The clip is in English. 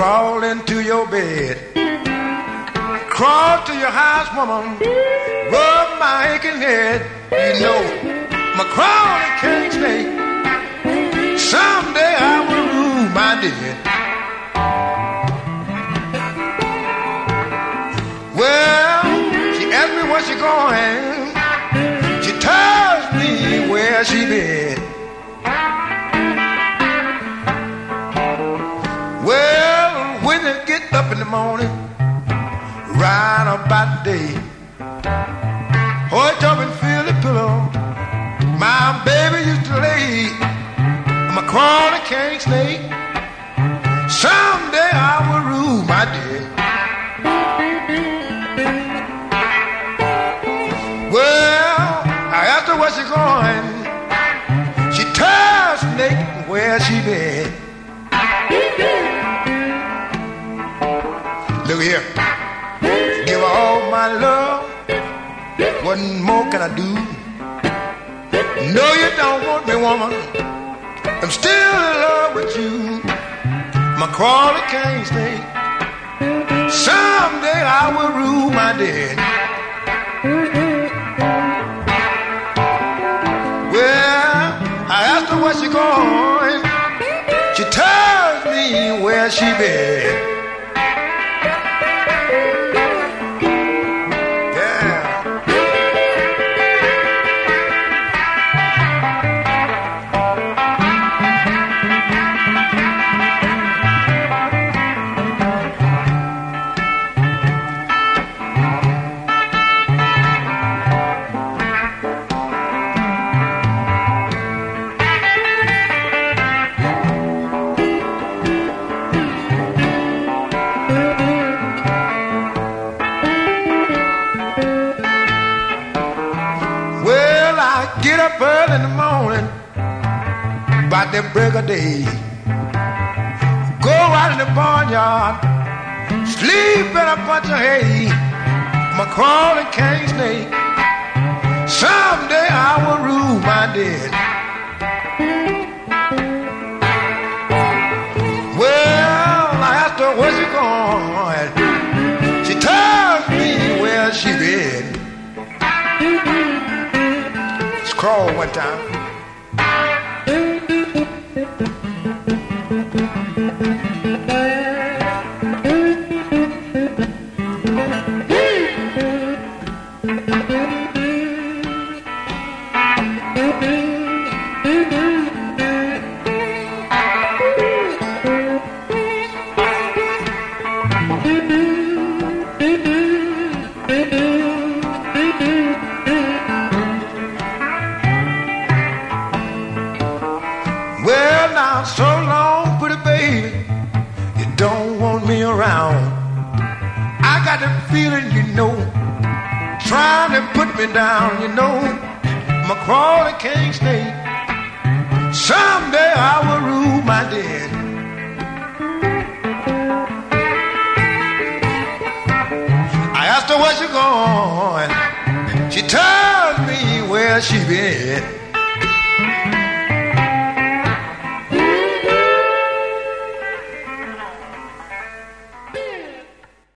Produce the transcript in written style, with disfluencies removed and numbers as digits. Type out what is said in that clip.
crawl into your bed, crawl to your house, woman, rub my aching head. You know, my crawling can't stay. Someday I will rule my dead. Well, she asked me where she going. She tells me where she been. Well, when they get up in the morning, right about day, hold up and feel the pillow my baby used to lay. I'm a crawling king snake. Someday I will rule my day. Well, I asked her where she going. She tells Snake where she been. Look here, give her all my love. What more can I do? No, you don't want me, woman. I'm still in love with you. My crawling king snake. Someday I will rule my dead. Well, I asked her where she going. She tells me where she been. Get up early in the morning, about the break of day. Go out in the barnyard, sleep in a bunch of hay. I'm a crawling king snake. Someday I will rule my dead. Well, I asked her where she going. She tells me where she been. Crawl one time. So long, pretty baby, you don't want me around. I got the feeling, you know, trying to put me down, you know. I'm a crawling king snake. Someday I will rule my dead. I asked her where she going. She tells me where she been.